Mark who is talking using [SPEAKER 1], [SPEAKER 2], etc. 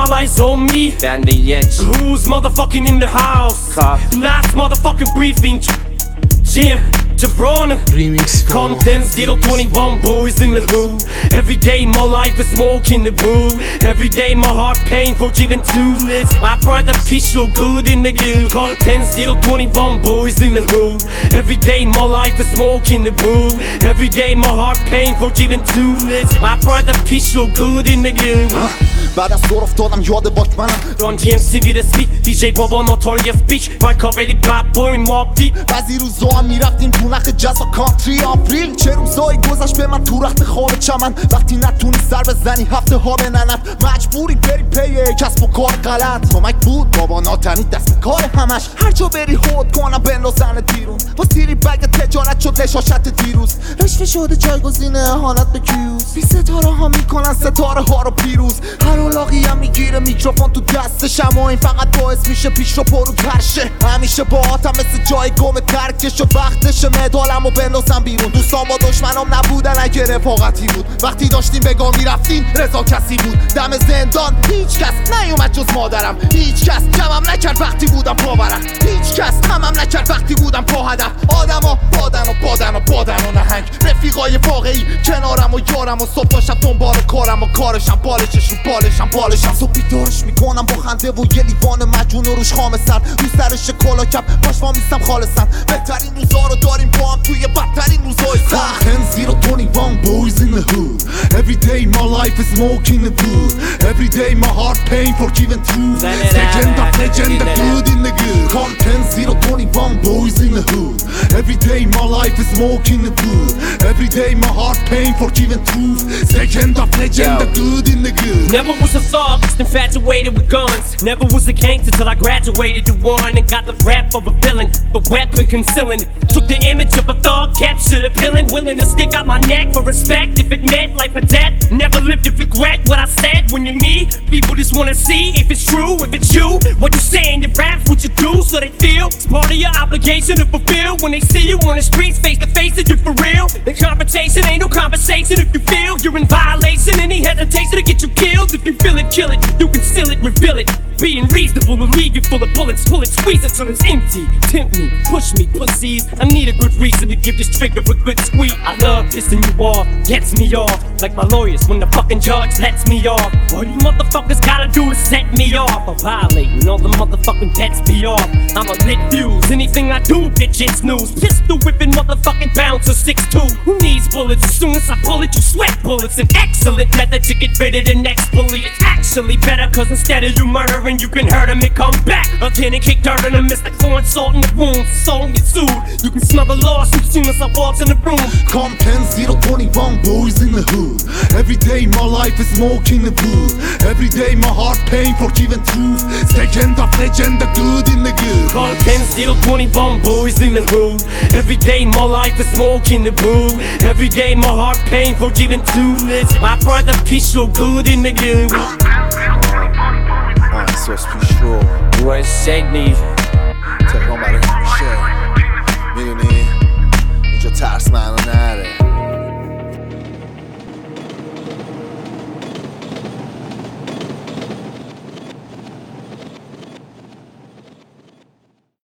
[SPEAKER 1] all eyes on me.
[SPEAKER 2] Ben de geç.
[SPEAKER 1] Who's motherfucking in the house? Last motherfucking briefing. Jim, Jabrona,
[SPEAKER 3] Remix
[SPEAKER 1] Compton, 021 boys in the hood. Every day my life is smoking the wood. Every day my heart pain for giving two lips. My brother peace so good in the good. Compton, 021 boys in the hood. Every day my life is smoking the wood. Every day my heart pain for giving two lips. My brother peace so good in the good.
[SPEAKER 4] بعد از دور افتادم یاد باک منم
[SPEAKER 1] Run DMC ویر سپید DJ بابا ناتال یه بیچ مایکا ولی بلد بوین مابدی
[SPEAKER 4] بعضی روزا هم میرفتیم تو نخ جز و کانتری آپریل چه روزایی گذشت به من تو رخت خواب چمن وقتی نتونی سر بزنی هفته ها به ننت مجبوری بری پی کسب و کار غلط کمک بود بابا ناتنی دست کار همش هر جا بری هود کنم بندازن دیرون با تیری بگ تجارت شد لشاشت دیروز رشته شده جایگزین اهانت به کیوز بی ستاره ها میکنن ستاره ها رو پیروز هر علاقی هم میگیره میکروفون تو دستش اما این فقط باعث میشه پیش رو پرو ترشه همیشه با آتم مثل جای گم ترکش و وقتش مدالم و بندازم بیرون دوستان با دشمنام نبودن اگه رفاقتی بود وقتی داشتیم بگاه میرفتین رضا کسی بود دم زندان هیچ کس نیومد جز مادرم هیچ کس جمعم نکرد وقتی بودم پاورم هیچ کس همم نکرد وقتی بودم پا هدف آدما بادن و نهنگ رفیقای واقعی کنارم و یارم و صبح شب دنبال کارم و کارشم بالشش رو بالشم صبح بیدارش میکنم با خنده و یه لیوان مجون و روش خام سر رو سرش کلا کپ باش وامیستم خالصن بهترین روزا رو داریم با هم توی بدترین روزای سخت 10-0-21 boys in the hood Every day my life is smoking the wood Every day my heart pain for giving truth Legend of legend the good in the good Come 10-0-21 boys in the hood Every day my life is smoking the wood Every day my heart pain for giving truth Legend of legend the good in the good
[SPEAKER 1] Never was a thug, just infatuated with guns. Never was a gangster till I graduated to one and got the rap of a villain, the weapon concealing. Took the image of a thug, captured a villain, willing to stick out my neck for respect if it meant life or death. Never lived to regret what I said when you're me. People just wanna see if it's true, if it's you. What you say in your raps, what you do, so they feel it's part of your obligation to fulfill. When they see you on the streets, face to face, that you for real. The confrontation ain't no conversation if you feel you're in violation. Any hesitation to get you killed. If you feel it, kill it. You can seal it, reveal it. Being reasonable will leave you full of bullets. Pull it, squeeze it till it's empty. Tempt me, push me, pussies. I need a good reason to give this trigger a good squeeze. I love pissing you off, gets me off. Like my lawyers when the fucking judge lets me off. All you motherfuckers gotta do is set me off. I'm violating all the motherfucking pets be off. I'm a lit fuse, anything I do, bitch, it's news. Pistol whipping motherfucking bouncer 6'2". Who needs bullets? As soon as I pull it, you sweat bullets. An excellent method to get rid of the next bully. It's actually better, cause instead of you murdering, you can hurt him and come back again and kick dirt on him. It's like throwing salt in the wound, so get sued. You can smell the lawsuit as soon as I walk in the room.
[SPEAKER 4] Come 10-0-21 boys in the hood Every day my life is smoking the wood Every day my heart pain for giving truth Legend of legend, the good in the good
[SPEAKER 1] Call 10-0-21 boys in the hood Every day my life is smoking the wood Every day my heart pain for giving truth My brother peace so good in the good
[SPEAKER 3] Ah, sauce plus chaud.
[SPEAKER 1] Ouais, c'est Nive.
[SPEAKER 3] T'as vraiment mal.